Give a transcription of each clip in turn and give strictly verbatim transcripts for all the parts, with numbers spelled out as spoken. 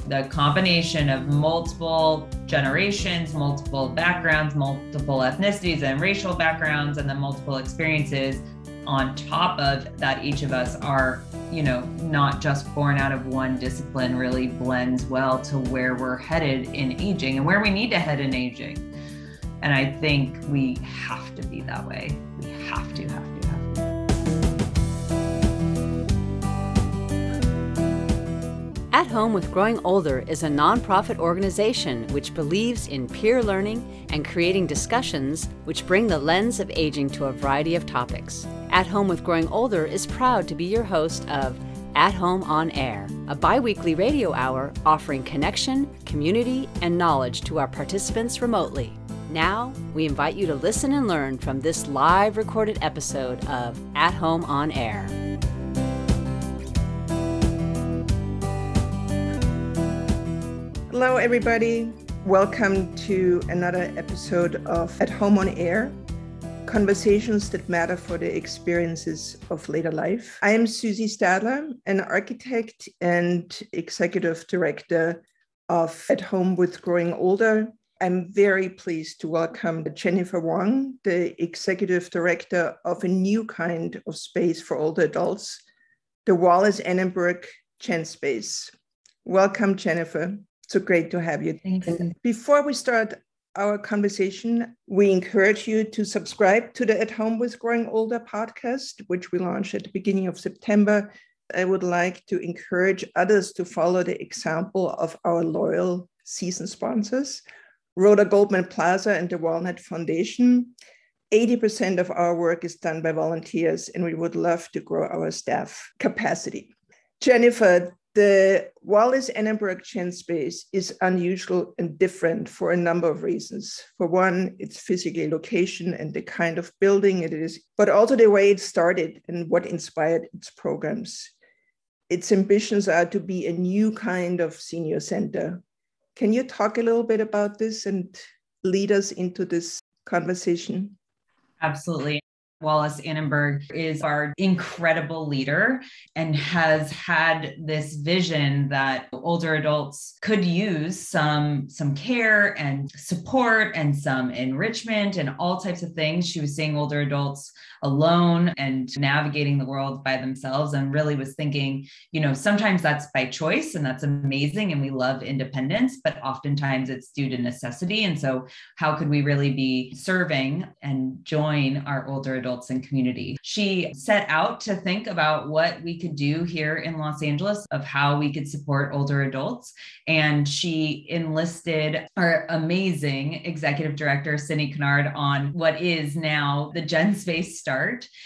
The combination of multiple generations, multiple backgrounds, multiple ethnicities and racial backgrounds, and the multiple experiences on top of that, each of us are, you know, not just born out of one discipline, really blends well to where we're headed in aging and where we need to head in aging. And I think we have to be that way. We have to, have to, have to. At Home with Growing Older is a nonprofit organization which believes in peer learning and creating discussions which bring the lens of aging to a variety of topics. At Home with Growing Older is proud to be your host of At Home on Air, a bi-weekly radio hour offering connection, community, and knowledge to our participants remotely. Now, we invite you to listen and learn from this live recorded episode of At Home on Air. Hello, everybody. Welcome to another episode of At Home on Air, conversations that matter for the experiences of later life. I am Susie Stadler, an architect and executive director of At Home with Growing Older. I'm very pleased to welcome Jennifer Wong, the executive director of a new kind of space for older adults, the Wallis Annenberg Gen Space. Welcome, Jennifer. So great to have you. Thanks. And before we start our conversation, we encourage you to subscribe to the At Home with Growing Older podcast, which we launched at the beginning of September. I would like to encourage others to follow the example of our loyal season sponsors, Rhoda Goldman Plaza and the Walnut Foundation. eighty percent of our work is done by volunteers, and we would love to grow our staff capacity. Jennifer, the Wallis Annenberg Gen Space is unusual and different for a number of reasons. For one, its physical location and the kind of building it is, but also the way it started and what inspired its programs. Its ambitions are to be a new kind of senior center. Can you talk a little bit about this and lead us into this conversation? Absolutely. Wallis Annenberg is our incredible leader and has had this vision that older adults could use some, some care and support and some enrichment and all types of things. She was seeing older adults alone and navigating the world by themselves, and really was thinking, you know, sometimes that's by choice and that's amazing and we love independence, but oftentimes it's due to necessity. And so how could we really be serving and join our older adults and community? She set out to think about what we could do here in Los Angeles of how we could support older adults. And she enlisted our amazing executive director, Cindy Kennard, on what is now the Gen Space start.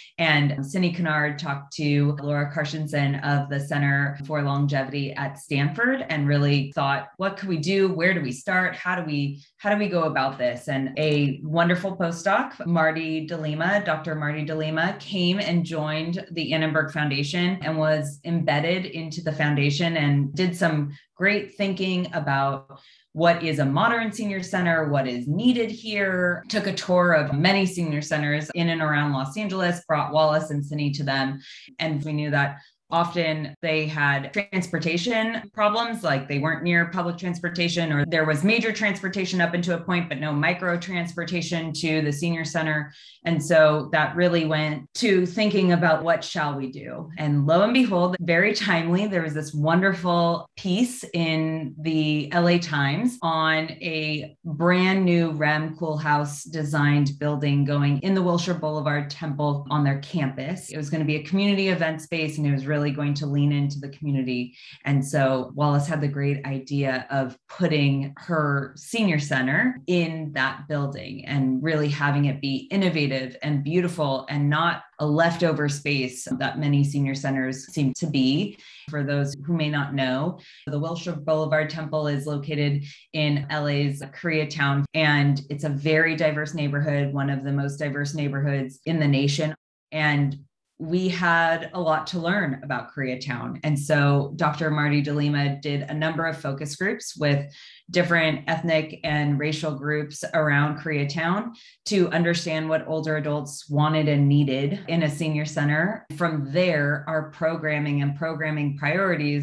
And Cindy Kennard talked to Laura Carshenson of the Center for Longevity at Stanford and really thought, what could we do? Where do we start? How do we, how do we go about this? And a wonderful postdoc, Marty DeLima, Doctor Marty DeLima, came and joined the Annenberg Foundation and was embedded into the foundation and did some great thinking about what is a modern senior center, what is needed here, took a tour of many senior centers in and around Los Angeles, brought Wallis and Cindy to them. And we knew that often they had transportation problems, like they weren't near public transportation, or there was major transportation up into a point, but no micro transportation to the senior center. And so that really went to thinking about what shall we do? And lo and behold, very timely, there was this wonderful piece in the L A Times on a brand new Rem Koolhaas designed building going in the Wilshire Boulevard Temple on their campus. It was going to be a community event space, and it was really really going to lean into the community. And so Wallis had the great idea of putting her senior center in that building and really having it be innovative and beautiful and not a leftover space that many senior centers seem to be. For those who may not know, the Wilshire Boulevard Temple is located in L A's Koreatown, and it's a very diverse neighborhood, one of the most diverse neighborhoods in the nation. And we had a lot to learn about Koreatown. And so Doctor Marty DeLima did a number of focus groups with different ethnic and racial groups around Koreatown to understand what older adults wanted and needed in a senior center. From there, our programming and programming priorities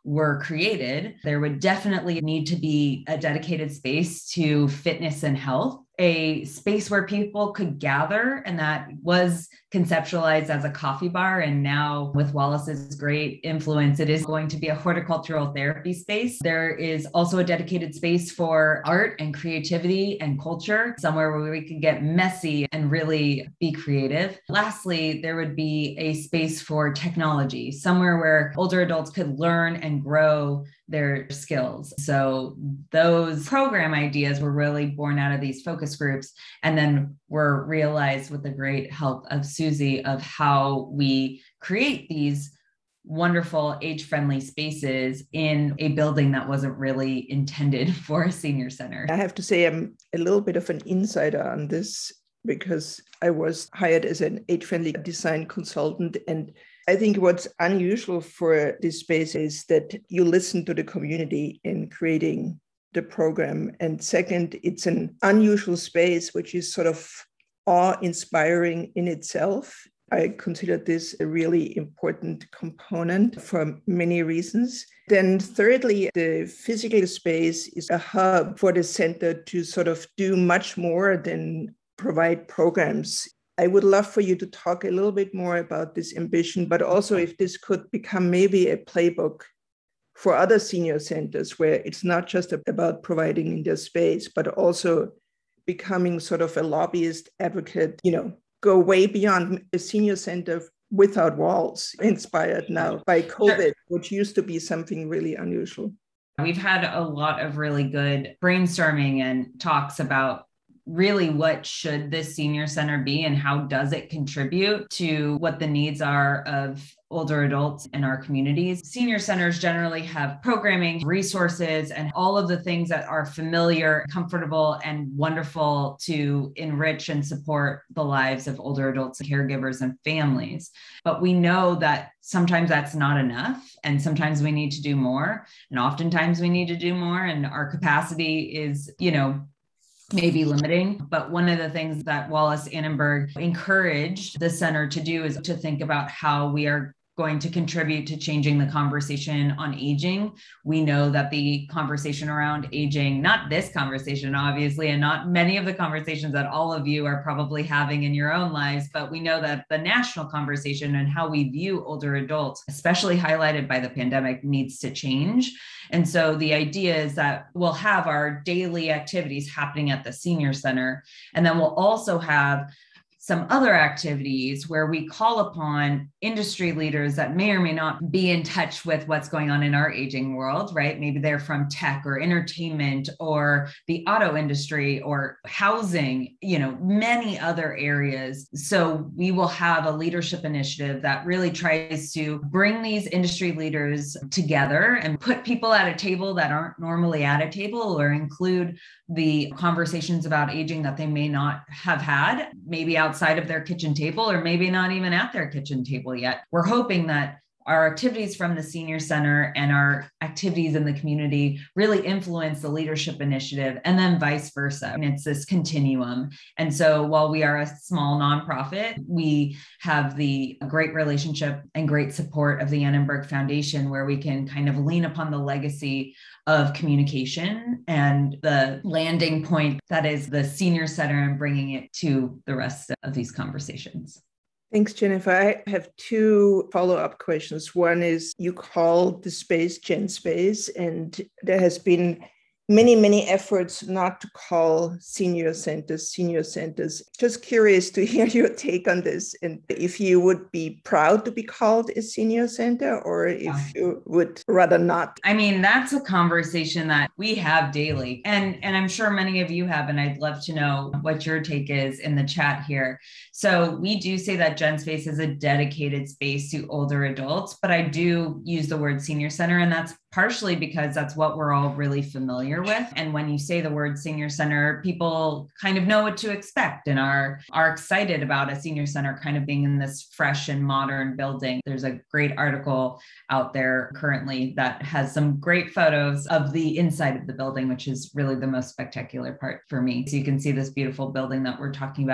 were created, there would definitely need to be a dedicated space to fitness and health, a space where people could gather, and that was conceptualized as a coffee bar. And now with Wallace's great influence, it is going to be a horticultural therapy space. There is also a dedicated space for art and creativity and culture, somewhere where we could get messy and really be creative. Lastly, there would be a space for technology, somewhere where older adults could learn and grow their skills. So those program ideas were really born out of these focus groups, and then were realized with the great help of Susie of how we create these wonderful age-friendly spaces in a building that wasn't really intended for a senior center. I have to say I'm a little bit of an insider on this because I was hired as an age-friendly design consultant, and I think what's unusual for this space is that you listen to the community in creating the program. And second, it's an unusual space, which is sort of awe-inspiring in itself. I consider this a really important component for many reasons. Then thirdly, the physical space is a hub for the center to sort of do much more than provide programs. I would love for you to talk a little bit more about this ambition, but also if this could become maybe a playbook for other senior centers where it's not just about providing in their space, but also becoming sort of a lobbyist advocate, you know, go way beyond a senior center without walls, inspired now by COVID, sure, which used to be something really unusual. We've had a lot of really good brainstorming and talks about really what should this senior center be and how does it contribute to what the needs are of older adults in our communities. Senior centers generally have programming, resources, and all of the things that are familiar, comfortable, and wonderful to enrich and support the lives of older adults, caregivers, and families. But we know that sometimes that's not enough, and sometimes we need to do more, and oftentimes we need to do more, and our capacity is, you know, maybe limiting. But one of the things that Wallace Annenberg encouraged the center to do is to think about how we are going to contribute to changing the conversation on aging. We know that the conversation around aging, not this conversation, obviously, and not many of the conversations that all of you are probably having in your own lives, but we know that the national conversation and how we view older adults, especially highlighted by the pandemic, needs to change. And so the idea is that we'll have our daily activities happening at the senior center, and then we'll also have some other activities where we call upon industry leaders that may or may not be in touch with what's going on in our aging world, right? Maybe they're from tech or entertainment or the auto industry or housing, you know, many other areas. So we will have a leadership initiative that really tries to bring these industry leaders together and put people at a table that aren't normally at a table, or include the conversations about aging that they may not have had, maybe outside of their kitchen table, or maybe not even at their kitchen table yet. We're hoping that our activities from the senior center and our activities in the community really influence the leadership initiative, and then vice versa. And it's this continuum. And so while we are a small nonprofit, we have the great relationship and great support of the Annenberg Foundation, where we can kind of lean upon the legacy of communication and the landing point that is the senior center, and bringing it to the rest of these conversations. Thanks, Jennifer. I have two follow-up questions. One is, you call the space Gen Space, and there has been many, many efforts not to call senior centers senior centers. Just curious to hear your take on this, and if you would be proud to be called a senior center, or if yeah. you would rather not. I mean, that's a conversation that we have daily, and, and I'm sure many of you have, and I'd love to know what your take is in the chat here. So we do say that Gen Space is a dedicated space to older adults, but I do use the word senior center, and that's partially because that's what we're all really familiar with. And when you say the word senior center, people kind of know what to expect and are, are excited about a senior center kind of being in this fresh and modern building. There's a great article out there currently that has some great photos of the inside of the building, which is really the most spectacular part for me. So you can see this beautiful building that we're talking about.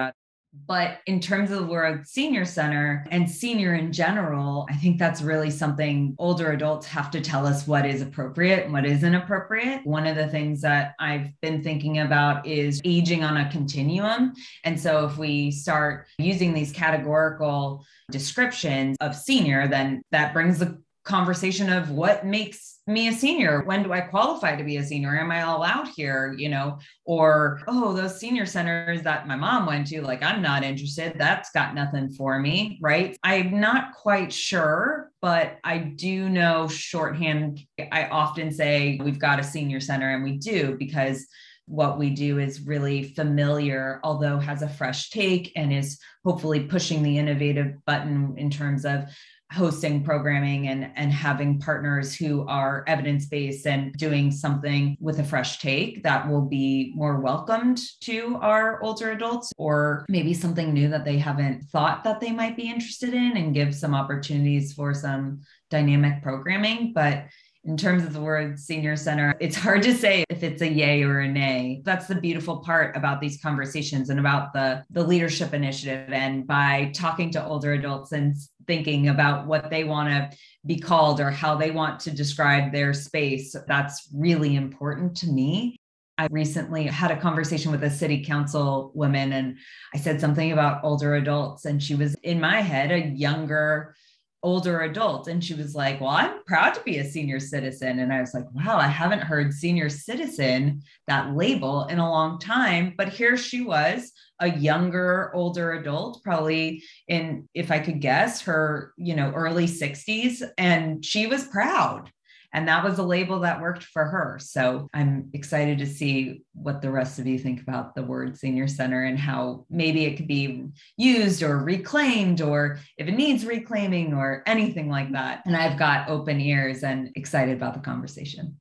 But in terms of the word senior center and senior in general, I think that's really something older adults have to tell us what is appropriate and what isn't appropriate. One of the things that I've been thinking about is aging on a continuum. And so if we start using these categorical descriptions of senior, then that brings the conversation of what makes me a senior. When do I qualify to be a senior? Am I allowed here? You know, or, oh, those senior centers that my mom went to, like, I'm not interested. That's got nothing for me, right? I'm not quite sure, but I do know shorthand. I often say we've got a senior center, and we do, because what we do is really familiar, although has a fresh take and is hopefully pushing the innovative button in terms of hosting programming and, and having partners who are evidence-based and doing something with a fresh take that will be more welcomed to our older adults, or maybe something new that they haven't thought that they might be interested in, and give some opportunities for some dynamic programming. But in terms of the word senior center, it's hard to say if it's a yay or a nay. That's the beautiful part about these conversations and about the, the leadership initiative. And by talking to older adults and thinking about what they want to be called or how they want to describe their space, that's really important to me. I recently had a conversation with a city council woman, and I said something about older adults, and she was, in my head, a younger older adult. And she was like, well, I'm proud to be a senior citizen. And I was like, wow, I haven't heard senior citizen, that label, in a long time. But here she was, a younger, older adult, probably in, if I could guess, her, you know, early sixties. And she was proud. And that was a label that worked for her. So I'm excited to see what the rest of you think about the word senior center and how maybe it could be used or reclaimed, or if it needs reclaiming or anything like that. And I've got open ears and excited about the conversation.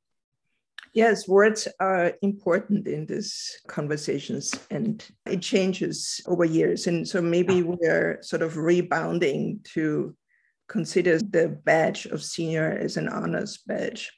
Yes, words are important in these conversations, and it changes over years. And so maybe we're sort of rebounding to consider the badge of senior as an honors badge.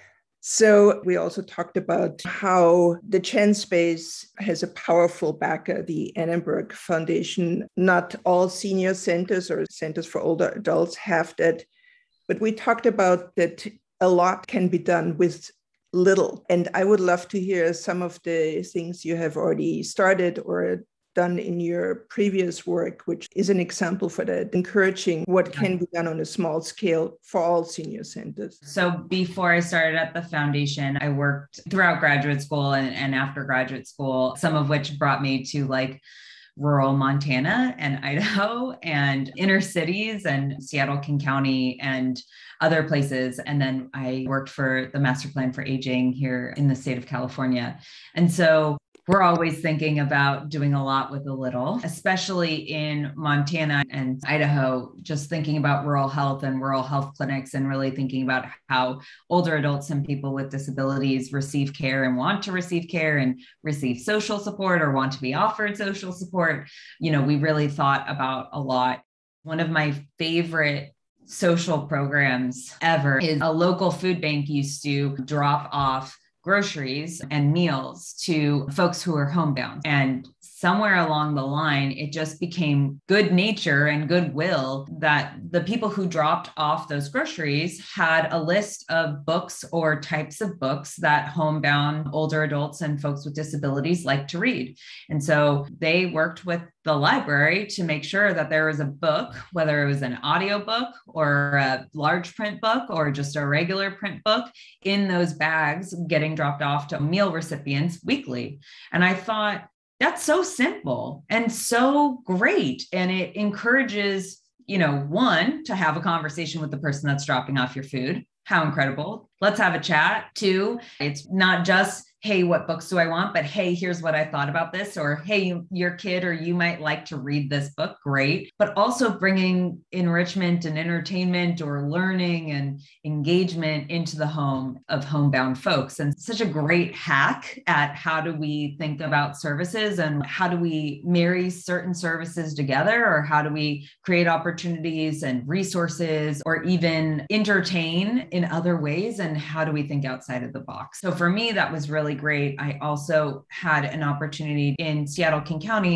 So we also talked about how the Chan Space has a powerful backer, the Annenberg Foundation. Not all senior centers or centers for older adults have that, but we talked about that a lot can be done with little. And I would love to hear some of the things you have already started or done in your previous work, which is an example for that, encouraging what can be done on a small scale for all senior centers. So before I started at the foundation, I worked throughout graduate school and, and after graduate school, some of which brought me to like rural Montana and Idaho and inner cities and Seattle, King County and other places. And then I worked for the Master Plan for Aging here in the state of California. And so we're always thinking about doing a lot with a little, especially in Montana and Idaho, just thinking about rural health and rural health clinics, and really thinking about how older adults and people with disabilities receive care and want to receive care and receive social support or want to be offered social support. You know, we really thought about a lot. One of my favorite social programs ever is a local food bank used to drop off groceries and meals to folks who are homebound. And somewhere along the line, it just became good nature and goodwill that the people who dropped off those groceries had a list of books or types of books that homebound older adults and folks with disabilities like to read. And so they worked with the library to make sure that there was a book, whether it was an audiobook or a large print book or just a regular print book, in those bags getting dropped off to meal recipients weekly. And I thought, that's so simple and so great. And it encourages, you know, one, to have a conversation with the person that's dropping off your food. How incredible. Let's have a chat. Two, it's not just, hey, what books do I want? But hey, here's what I thought about this. Or hey, your kid or you might like to read this book. Great. But also bringing enrichment and entertainment or learning and engagement into the home of homebound folks. And such a great hack at how do we think about services and how do we marry certain services together, or how do we create opportunities and resources or even entertain in other ways, and how do we think outside of the box? So for me, that was really great. I also had an opportunity in Seattle, King County,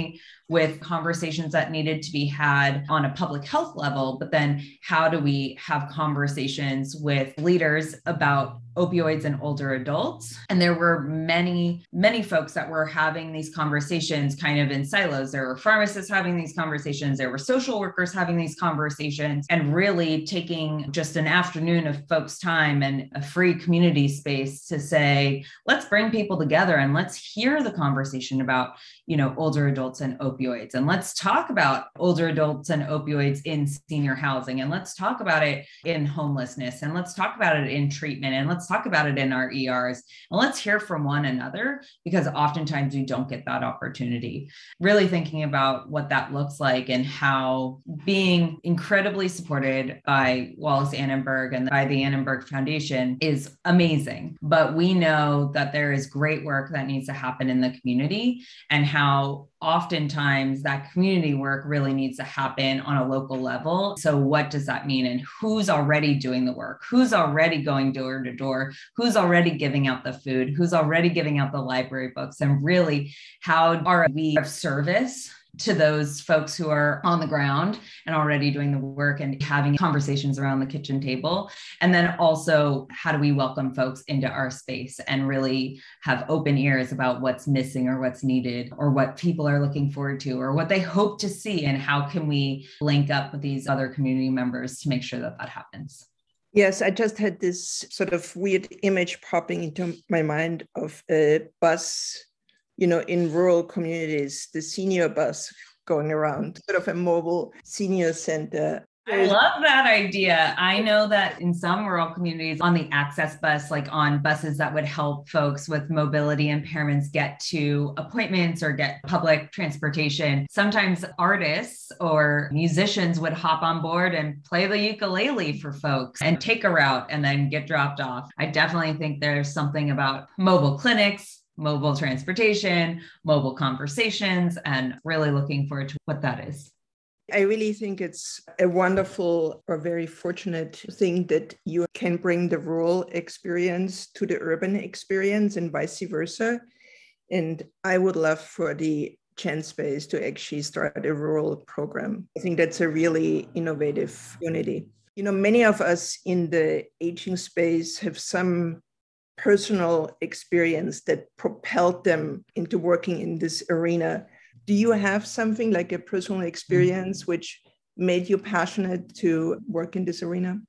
with conversations that needed to be had on a public health level, but then how do we have conversations with leaders about opioids in older adults? And there were many, many folks that were having these conversations kind of in silos. There were pharmacists having these conversations, there were social workers having these conversations, and really taking just an afternoon of folks' time and a free community space to say, let's bring people together and let's hear the conversation about, you know, older adults and opioids. And let's talk about older adults and opioids in senior housing. And let's talk about it in homelessness. And let's talk about it in treatment. And let's talk about it in our E Rs. And let's hear from one another, because oftentimes we don't get that opportunity. Really thinking about what that looks like and how being incredibly supported by Wallace Annenberg and by the Annenberg Foundation is amazing. But we know that there is great work that needs to happen in the community, and how oftentimes that community work really needs to happen on a local level. So what does that mean? And who's already doing the work? Who's already going door to door? Who's already giving out the food? Who's already giving out the library books? And really, how are we of service to those folks who are on the ground and already doing the work and having conversations around the kitchen table? And then also, how do we welcome folks into our space and really have open ears about what's missing or what's needed or what people are looking forward to or what they hope to see? And how can we link up with these other community members to make sure that that happens? Yes, I just had this sort of weird image popping into my mind of a bus, you know, in rural communities, the senior bus going around, sort of a mobile senior center. I love that idea. I know that in some rural communities on the access bus, like on buses that would help folks with mobility impairments get to appointments or get public transportation, sometimes artists or musicians would hop on board and play the ukulele for folks and take a route and then get dropped off. I definitely think there's something about mobile clinics, mobile transportation, mobile conversations, and really looking forward to what that is. I really think it's a wonderful or very fortunate thing that you can bring the rural experience to the urban experience and vice versa. And I would love for the Chance Space to actually start a rural program. I think that's a really innovative unity. You know, many of us in the aging space have some personal experience that propelled them into working in this arena. Do you have something like a personal experience which made you passionate to work in this arena?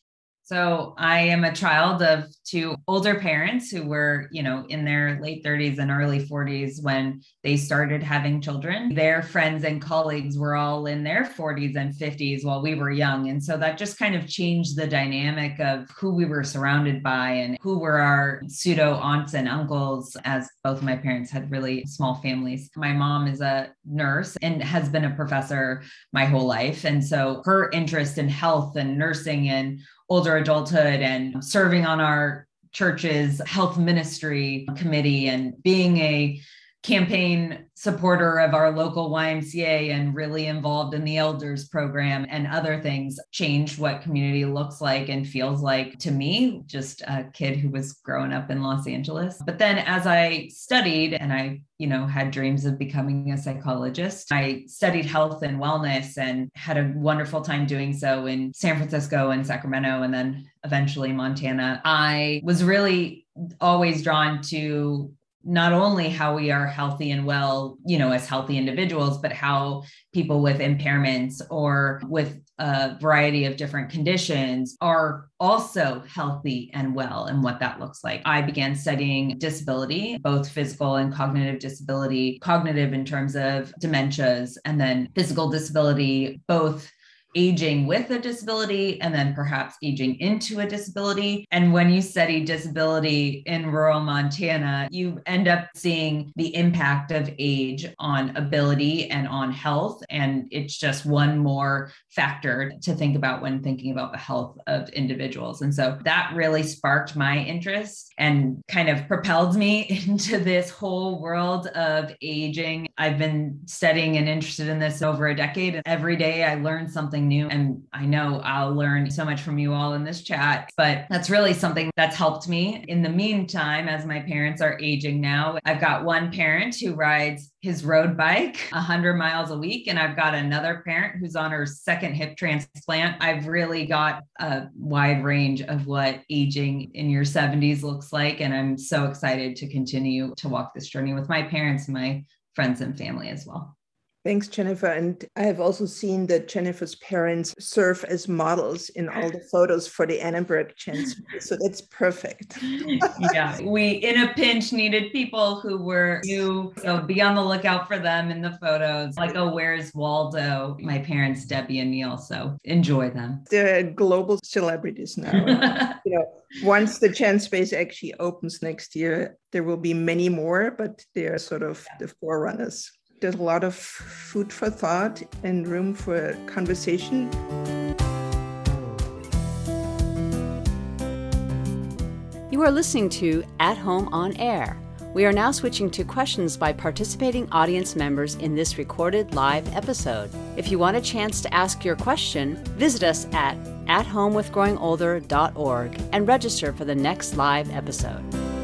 So I am a child of two older parents who were, you know, in their late thirties and early forties when they started having children. Their friends and colleagues were all in their forties and fifties while we were young. And so that just kind of changed the dynamic of who we were surrounded by and who were our pseudo aunts and uncles, as both of my parents had really small families. My mom is a nurse and has been a professor my whole life. And so her interest in health and nursing and older adulthood and serving on our church's health ministry committee and being a campaign supporter of our local Y M C A and really involved in the elders program and other things changed what community looks like and feels like to me, just a kid who was growing up in Los Angeles. But then as I studied and I, you know, had dreams of becoming a psychologist, I studied health and wellness and had a wonderful time doing so in San Francisco and Sacramento and then eventually Montana. I was really always drawn to not only how we are healthy and well, you know, as healthy individuals, but how people with impairments or with a variety of different conditions are also healthy and well, and what that looks like. I began studying disability, both physical and cognitive disability, cognitive in terms of dementias, and then physical disability, both aging with a disability and then perhaps aging into a disability. And when you study disability in rural Montana, you end up seeing the impact of age on ability and on health. And it's just one more factor to think about when thinking about the health of individuals. And so that really sparked my interest and kind of propelled me into this whole world of aging. I've been studying and interested in this over a decade. And every day I learn something something new. And I know I'll learn so much from you all in this chat, but that's really something that's helped me. In the meantime, as my parents are aging now, I've got one parent who rides his road bike one hundred miles a week, and I've got another parent who's on her second hip transplant. I've really got a wide range of what aging in your seventies looks like, and I'm so excited to continue to walk this journey with my parents and my friends and family as well. Thanks, Jennifer. And I have also seen that Jennifer's parents serve as models in all the photos for the Annenberg Chance. So that's perfect. Yeah, we, in a pinch, needed people who were new. So be on the lookout for them in the photos. Like, oh, where's Waldo? My parents, Debbie and Neil. So enjoy them. They're global celebrities now. You know, once the Chance Space actually opens next year, there will be many more, but they're sort of the forerunners. There's a lot of food for thought and room for conversation. You are listening to At Home on Air. We are now switching to questions by participating audience members in this recorded live episode. If you want a chance to ask your question, visit us at at home with growing older dot org and register for the next live episode.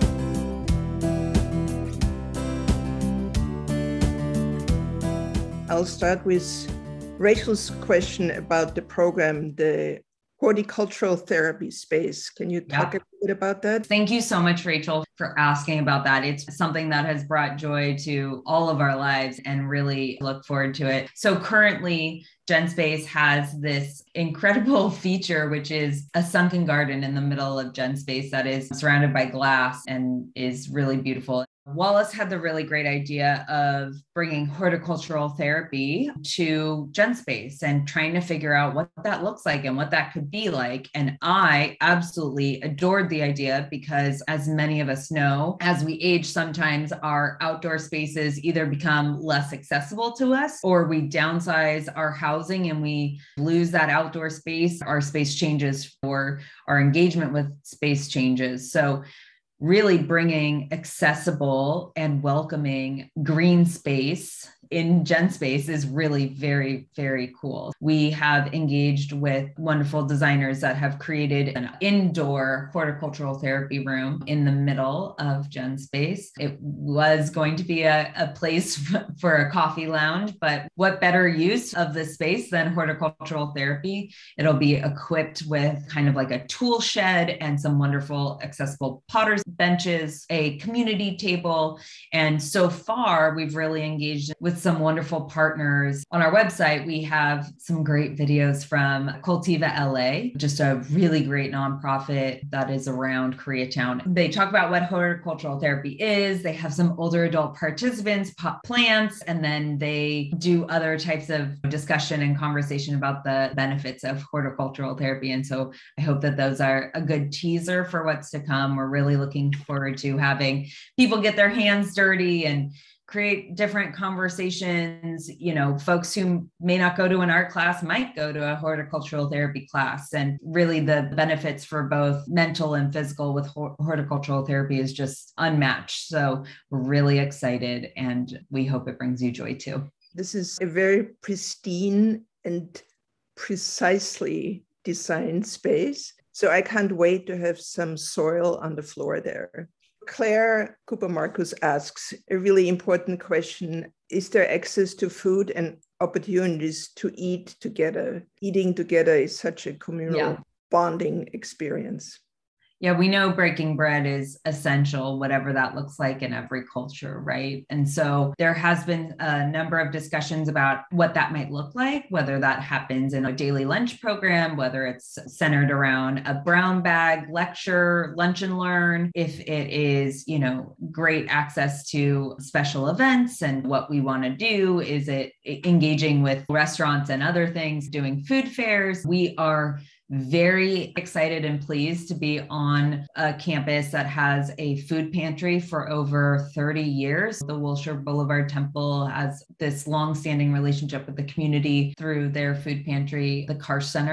I'll start with Rachel's question about the program, the horticultural therapy space. Can you talk yeah. a bit about that? Thank you so much, Rachel, for asking about that. It's something that has brought joy to all of our lives and really look forward to it. So currently, GenSpace has this incredible feature, which is a sunken garden in the middle of GenSpace that is surrounded by glass and is really beautiful. Wallace had the really great idea of bringing horticultural therapy to GenSpace and trying to figure out what that looks like and what that could be like. And I absolutely adored the idea because, as many of us know, as we age, sometimes our outdoor spaces either become less accessible to us or we downsize our housing and we lose that outdoor space. Our space changes, or our engagement with space changes. So really bringing accessible and welcoming green space in GenSpace is really very, very cool. We have engaged with wonderful designers that have created an indoor horticultural therapy room in the middle of GenSpace. It was going to be a, a place for a coffee lounge, but what better use of the space than horticultural therapy? It'll be equipped with kind of like a tool shed and some wonderful accessible potter's benches, a community table. And so far, we've really engaged with some wonderful partners. On our website, we have some great videos from Cultiva L A, just a really great nonprofit that is around Koreatown. They talk about what horticultural therapy is. They have some older adult participants pot plants, and then they do other types of discussion and conversation about the benefits of horticultural therapy. And so I hope that those are a good teaser for what's to come. We're really looking forward to having people get their hands dirty and create different conversations. You know, folks who may not go to an art class might go to a horticultural therapy class, and really the benefits for both mental and physical with horticultural therapy is just unmatched. So we're really excited, and we hope it brings you joy too. This is a very pristine and precisely designed space. So I can't wait to have some soil on the floor there. Claire Cooper-Marcus asks a really important question. Is there access to food and opportunities to eat together? Eating together is such a communal yeah. bonding experience. Yeah, we know breaking bread is essential, whatever that looks like in every culture, right? And so there has been a number of discussions about what that might look like, whether that happens in a daily lunch program, whether it's centered around a brown bag lecture, lunch and learn, if it is, you know, great access to special events. And what we want to do is it engaging with restaurants and other things, doing food fairs. We are very excited and pleased to be on a campus that has a food pantry for over thirty years. The Wilshire Boulevard Temple has this long-standing relationship with the community through their food pantry, the Karsh Center.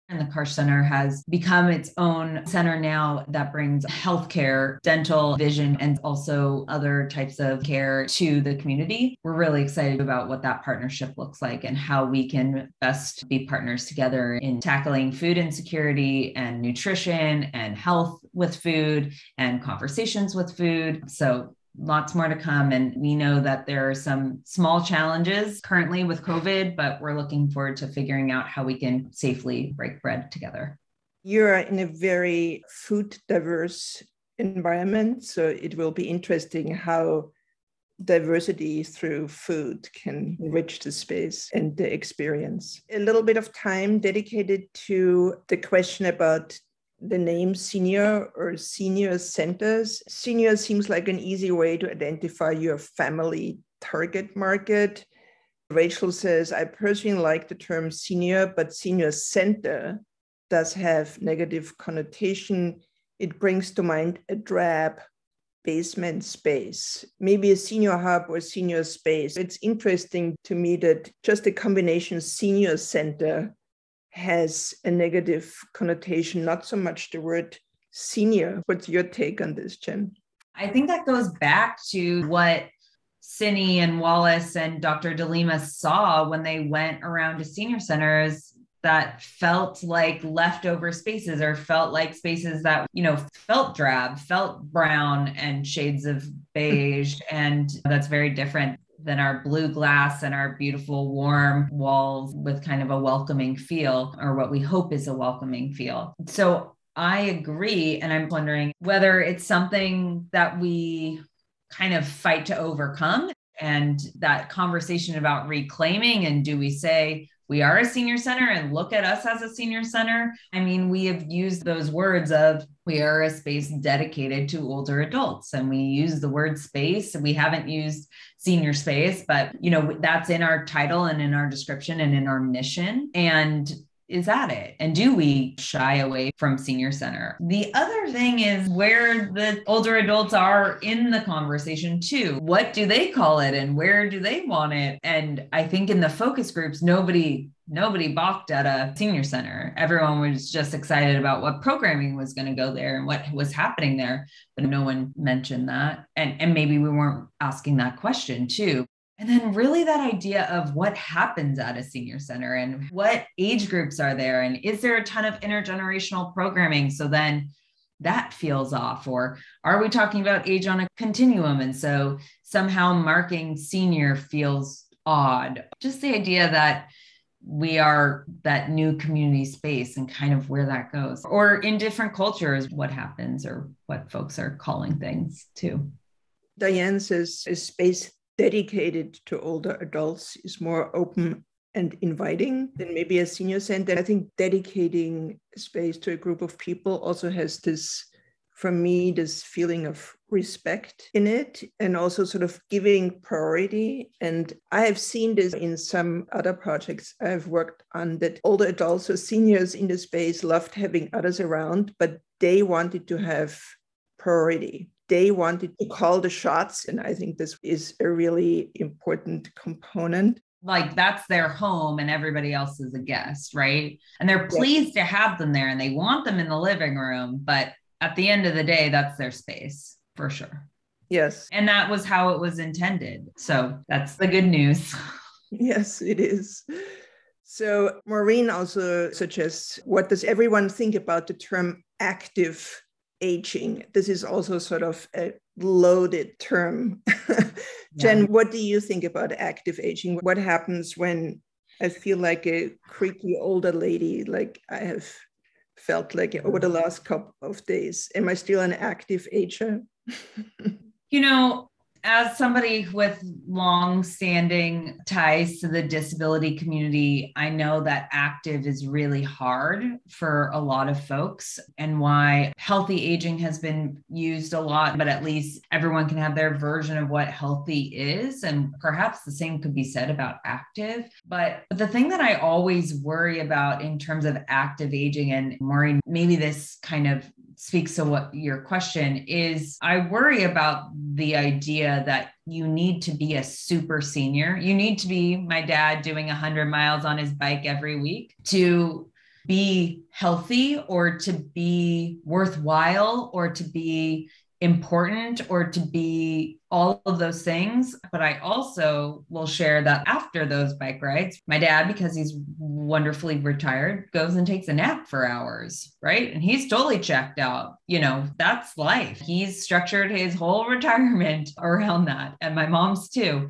And the Karsh Center has become its own center now that brings healthcare, dental, vision, and also other types of care to the community. We're really excited about what that partnership looks like and how we can best be partners together in tackling food insecurity and nutrition and health with food and conversations with food. So lots more to come. And we know that there are some small challenges currently with COVID, but we're looking forward to figuring out how we can safely break bread together. You're in a very food diverse environment, so it will be interesting how diversity through food can enrich the space and the experience. A little bit of time dedicated to the question about the name senior or senior centers. Senior seems like an easy way to identify your family target market. Rachel says, I personally like the term senior, but senior center does have negative connotation. It brings to mind a drab basement space, maybe a senior hub or senior space. It's interesting to me that just the combination senior center has a negative connotation, not so much the word senior. What's your take on this, Jen? I think that goes back to what Cindy and Wallace and Doctor DeLima saw when they went around to senior centers that felt like leftover spaces or felt like spaces that, you know, felt drab, felt brown and shades of beige. And that's very different than our blue glass and our beautiful warm walls with kind of a welcoming feel, or what we hope is a welcoming feel. So I agree. And I'm wondering whether it's something that we kind of fight to overcome, and that conversation about reclaiming, and do we say we are a senior center and look at us as a senior center? I mean, we have used those words of we are a space dedicated to older adults, and we use the word space. We haven't used senior space, but you know, that's in our title and in our description and in our mission. And is that it? And do we shy away from senior center? The other thing is where the older adults are in the conversation too. What do they call it and where do they want it? And I think in the focus groups, nobody nobody balked at a senior center. Everyone was just excited about what programming was going to go there and what was happening there, but no one mentioned that. And, and maybe we weren't asking that question too. And then really that idea of what happens at a senior center and what age groups are there, and is there a ton of intergenerational programming? So then that feels off. Or are we talking about age on a continuum? And so somehow marking senior feels odd. Just the idea that we are that new community space and kind of where that goes. Or in different cultures, what happens or what folks are calling things too. Diane says a space dedicated to older adults is more open and inviting than maybe a senior center. I think dedicating space to a group of people also has this, for me, this feeling of respect in it, and also sort of giving priority. And I have seen this in some other projects I've worked on, that older adults or seniors in the space loved having others around, but they wanted to have priority. They wanted to call the shots. And I think this is a really important component. Like that's their home and everybody else is a guest, right? And they're pleased yeah. to have them there and they want them in the living room. But at the end of the day, that's their space for sure. Yes. And that was how it was intended. So that's the good news. Yes, it is. So Maureen also suggests, what does everyone think about the term active aging? This is also sort of a loaded term. Jen, yeah. What do you think about active aging? What happens when I feel like a creaky older lady, like I have felt like over the last couple of days? Am I still an active ager? You know, as somebody with long-standing ties to the disability community, I know that active is really hard for a lot of folks, and why healthy aging has been used a lot, but at least everyone can have their version of what healthy is. And perhaps the same could be said about active. But the thing that I always worry about in terms of active aging, and Maureen, maybe this kind of speaks to what your question is, I worry about the idea that you need to be a super senior. You need to be my dad doing one hundred miles on his bike every week to be healthy or to be worthwhile or to be important or to be all of those things. But I also will share that after those bike rides, my dad, because he's wonderfully retired, goes and takes a nap for hours, right? And he's totally checked out. You know, that's life. He's structured his whole retirement around that, and my mom's too.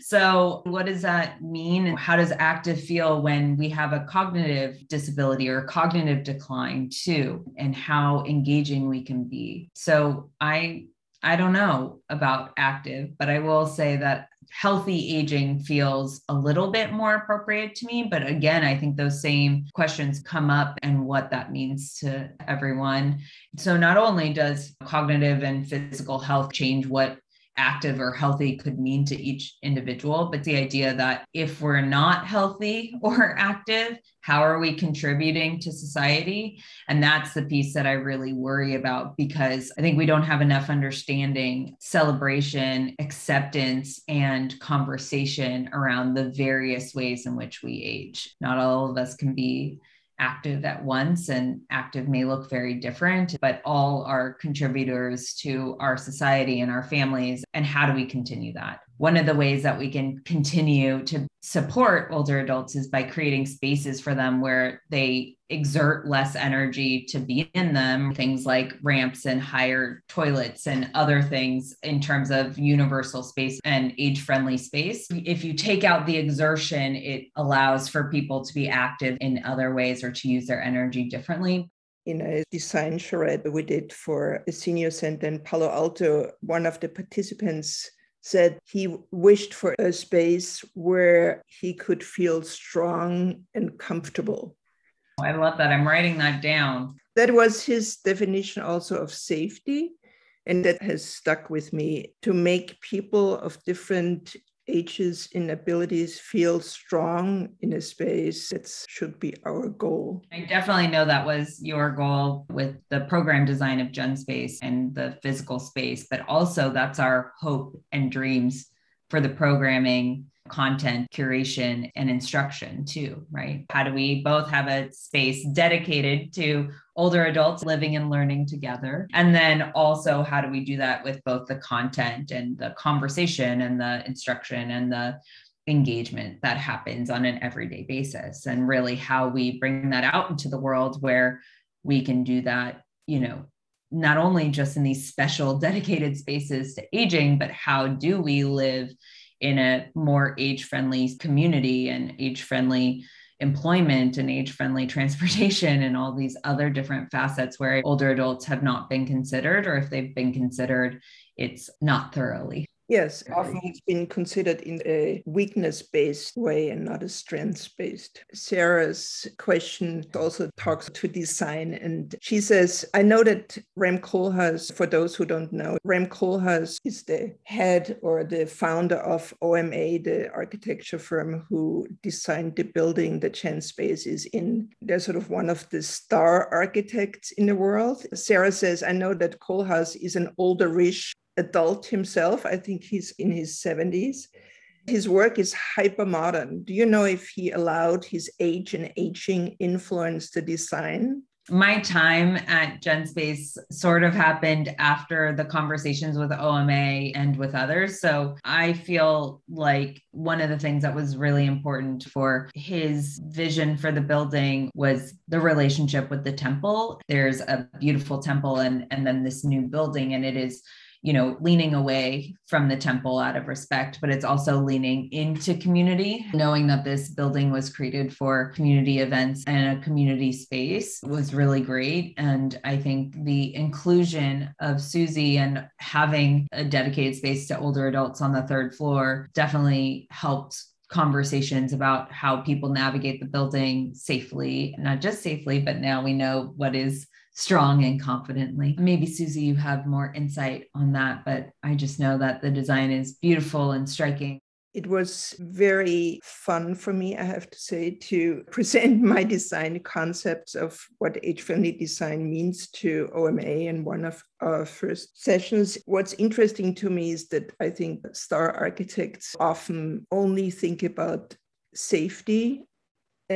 So what does that mean? How does active feel when we have a cognitive disability or cognitive decline too, and how engaging we can be? So I I don't know about active, but I will say that healthy aging feels a little bit more appropriate to me. But again, I think those same questions come up and what that means to everyone. So not only does cognitive and physical health change what active or healthy could mean to each individual, but the idea that if we're not healthy or active, how are we contributing to society? And that's the piece that I really worry about, because I think we don't have enough understanding, celebration, acceptance, and conversation around the various ways in which we age. Not all of us can be active at once, and active may look very different, but all are contributors to our society and our families. And how do we continue that? One of the ways that we can continue to support older adults is by creating spaces for them where they exert less energy to be in them, things like ramps and higher toilets and other things in terms of universal space and age-friendly space. If you take out the exertion, it allows for people to be active in other ways or to use their energy differently. In a design charrette we did for a senior center in Palo Alto, one of the participants said he wished for a space where he could feel strong and comfortable. I love that. I'm writing that down. That was his definition also of safety. And that has stuck with me, to make people of different ages and abilities feel strong in a space. That should be our goal. I definitely know that was your goal with the program design of GenSpace and the physical space, but also that's our hope and dreams for the programming, content, curation, and instruction too, right? How do we both have a space dedicated to older adults living and learning together? And then also, how do we do that with both the content and the conversation and the instruction and the engagement that happens on an everyday basis? And really how we bring that out into the world where we can do that, you know, not only just in these special dedicated spaces to aging, but how do we live in a more age-friendly community and age-friendly employment and age-friendly transportation and all these other different facets where older adults have not been considered, or if they've been considered, it's not thoroughly. Yes, often it's been considered in a weakness-based way and not a strengths-based. Sarah's question also talks to design, and she says, I know that Rem Koolhaas, for those who don't know, Rem Koolhaas is the head or the founder of O M A, the architecture firm who designed the building that GenSpace is in. They're sort of one of the star architects in the world. Sarah says, I know that Koolhaas is an older-ish adult himself. I think he's in his seventies. His work is hyper modern. Do you know if he allowed his age and aging influence the design? My time at GenSpace sort of happened after the conversations with O M A and with others. So I feel like one of the things that was really important for his vision for the building was the relationship with the temple. There's a beautiful temple and, and then this new building, and it is, you know, leaning away from the temple out of respect, but it's also leaning into community, knowing that this building was created for community events and a community space was really great. And I think the inclusion of Susie and having a dedicated space to older adults on the third floor definitely helped conversations about how people navigate the building safely, not just safely, but now we know what is strong and confidently. Maybe Susie, you have more insight on that, but I just know that the design is beautiful and striking. It was very fun for me, I have to say, to present my design concepts of what age-friendly design means to O M A in one of our first sessions. What's interesting to me is that I think star architects often only think about safety and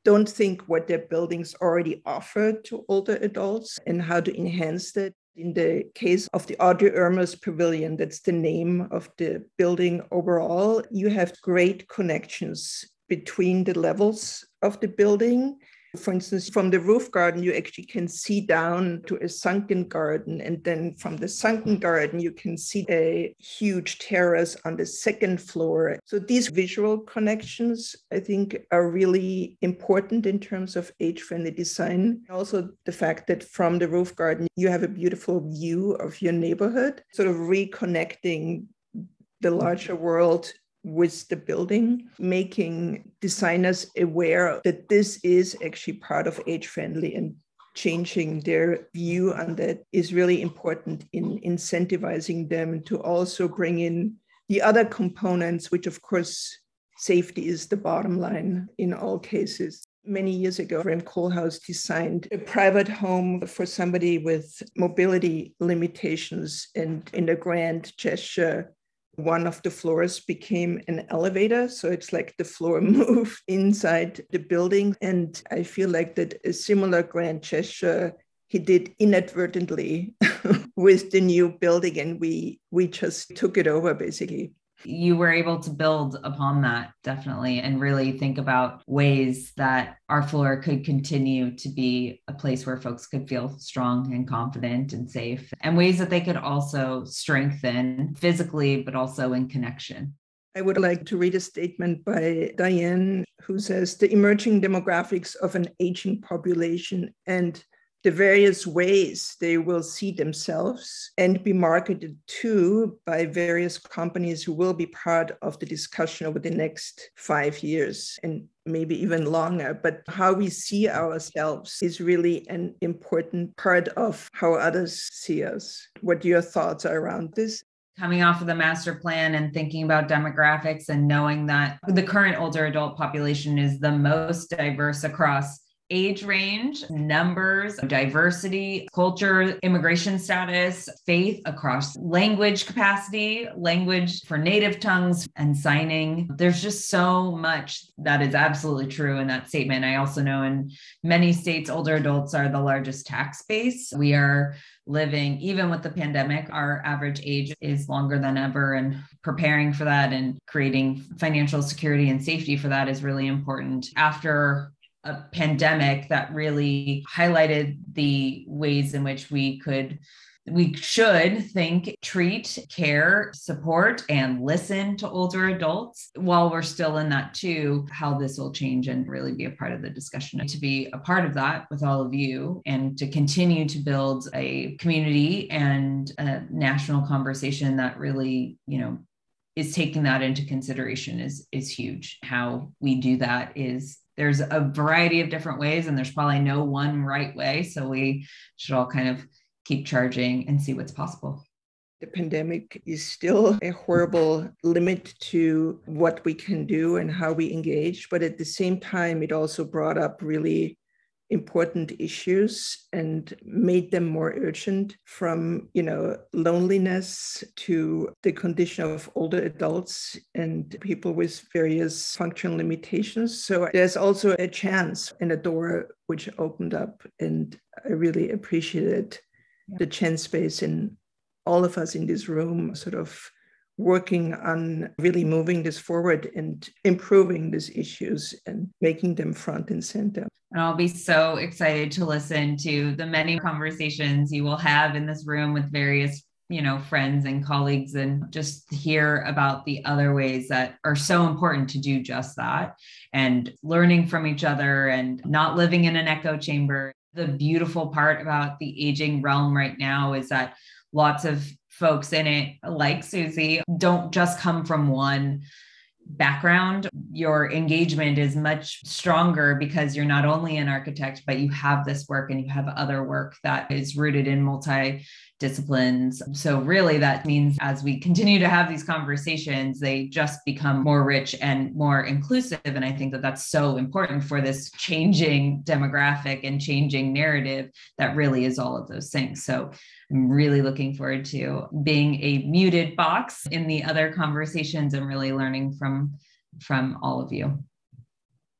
don't think what their buildings already offer to older adults and how to enhance that. In the case of the Audrey Ermers Pavilion, that's the name of the building overall, you have great connections between the levels of the building. For instance, from the roof garden, you actually can see down to a sunken garden. And then from the sunken garden, you can see a huge terrace on the second floor. So these visual connections, I think, are really important in terms of age-friendly design. Also, the fact that from the roof garden, you have a beautiful view of your neighborhood, sort of reconnecting the larger world with the building, making designers aware that this is actually part of age-friendly, and changing their view on that is really important in incentivizing them to also bring in the other components, which of course, safety is the bottom line in all cases. Many years ago, Rem Koolhaas designed a private home for somebody with mobility limitations, and in a grand gesture, one of the floors became an elevator. So it's like the floor moved inside the building. And I feel like that a similar grand gesture he did inadvertently with the new building. And we, we just took it over, basically. You were able to build upon that, definitely, and really think about ways that our floor could continue to be a place where folks could feel strong and confident and safe, and ways that they could also strengthen physically, but also in connection. I would like to read a statement by Diane, who says, the emerging demographics of an aging population and the various ways they will see themselves and be marketed to by various companies who will be part of the discussion over the next five years and maybe even longer. But how we see ourselves is really an important part of how others see us. What your thoughts are around this? Coming off of the master plan and thinking about demographics and knowing that the current older adult population is the most diverse across age range, numbers, diversity, culture, immigration status, faith, across language capacity, language for native tongues, and signing. There's just so much that is absolutely true in that statement. I also know in many states, older adults are the largest tax base. We are living, even with the pandemic, our average age is longer than ever, and preparing for that and creating financial security and safety for that is really important. After a pandemic that really highlighted the ways in which we could, we should think, treat, care, support, and listen to older adults while we're still in that too, how this will change and really be a part of the discussion. To be a part of that with all of you and to continue to build a community and a national conversation that really, you know, is taking that into consideration is, is huge. How we do that is there's a variety of different ways, and there's probably no one right way. So we should all kind of keep charging and see what's possible. The pandemic is still a horrible limit to what we can do and how we engage. But at the same time, it also brought up really important issues and made them more urgent, from, you know, loneliness to the condition of older adults and people with various functional limitations. So there's also a chance and a door which opened up, and I really appreciated yeah. the chance space in all of us in this room sort of working on really moving this forward and improving these issues and making them front and center. And I'll be so excited to listen to the many conversations you will have in this room with various, you know, friends and colleagues, and just hear about the other ways that are so important to do just that, and learning from each other and not living in an echo chamber. The beautiful part about the aging realm right now is that lots of folks in it, like Susie, don't just come from one background. Your engagement is much stronger because you're not only an architect, but you have this work and you have other work that is rooted in multi-disciplines. So really that means as we continue to have these conversations, they just become more rich and more inclusive. And I think that that's so important for this changing demographic and changing narrative that really is all of those things. So I'm really looking forward to being a muted box in the other conversations and really learning from, from all of you.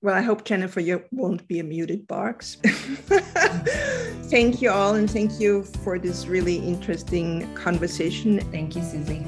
Well, I hope, Jennifer, you won't be a muted box. Thank you all, and thank you for this really interesting conversation. Thank you, Susie.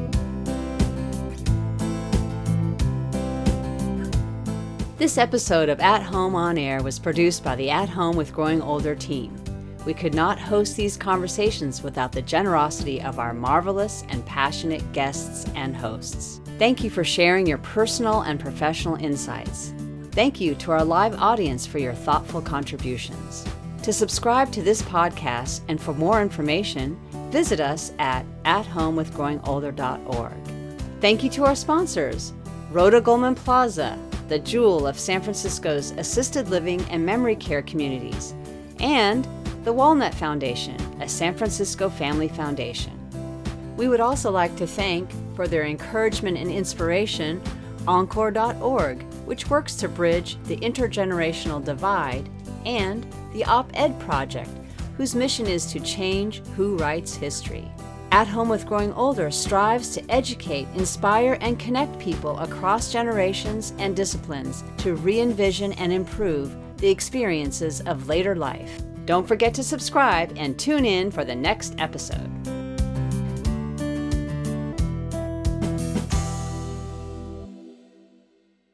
This episode of At Home On Air was produced by the At Home with Growing Older team. We could not host these conversations without the generosity of our marvelous and passionate guests and hosts. Thank you for sharing your personal and professional insights. Thank you to our live audience for your thoughtful contributions. To subscribe to this podcast and for more information, visit us at at home with growing older dot org. Thank you to our sponsors, Rhoda Goldman Plaza, the jewel of San Francisco's assisted living and memory care communities, and the Walnut Foundation, a San Francisco family foundation. We would also like to thank, for their encouragement and inspiration, encore dot org, which works to bridge the intergenerational divide, and the Op-Ed Project, whose mission is to change who writes history. At Home with Growing Older strives to educate, inspire, and connect people across generations and disciplines to re-envision and improve the experiences of later life. Don't forget to subscribe and tune in for the next episode.